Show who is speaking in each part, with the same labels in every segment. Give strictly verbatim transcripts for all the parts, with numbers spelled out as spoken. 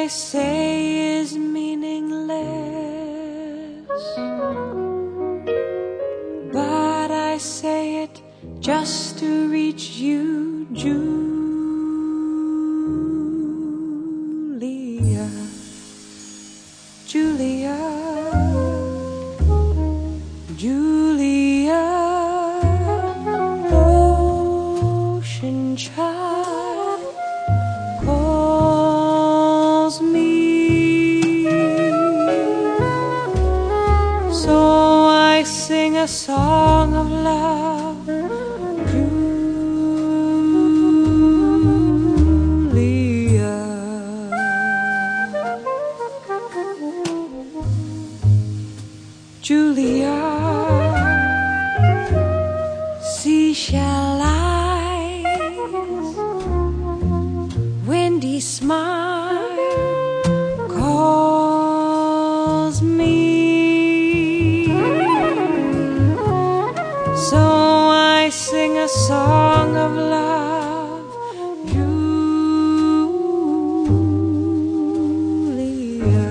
Speaker 1: I say is meaningless, but I say it just to reach you, Julia, Julia, Julia, ocean child calls me, so I sing a song of love, Julia, Julia, seashell eyes, windy smile calls me, so I sing a song of love, Julia,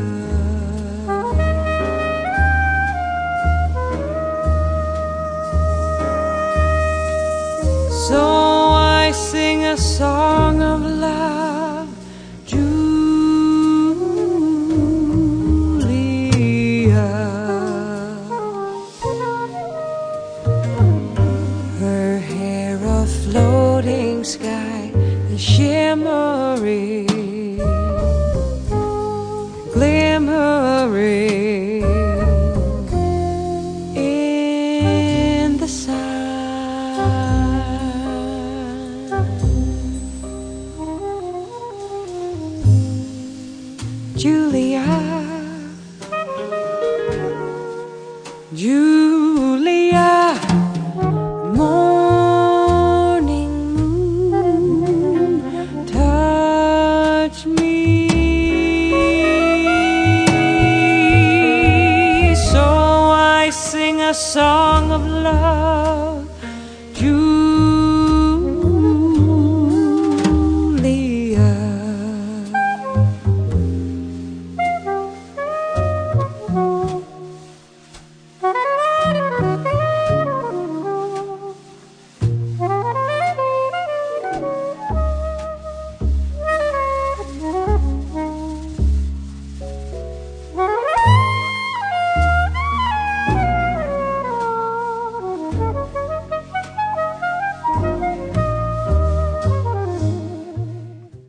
Speaker 1: so I sing a song of love, Julia. Her hair a floating sky is shimmering, glimmering in the sun. Julia, Julia, morning moon, touch me, so I sing a song of love,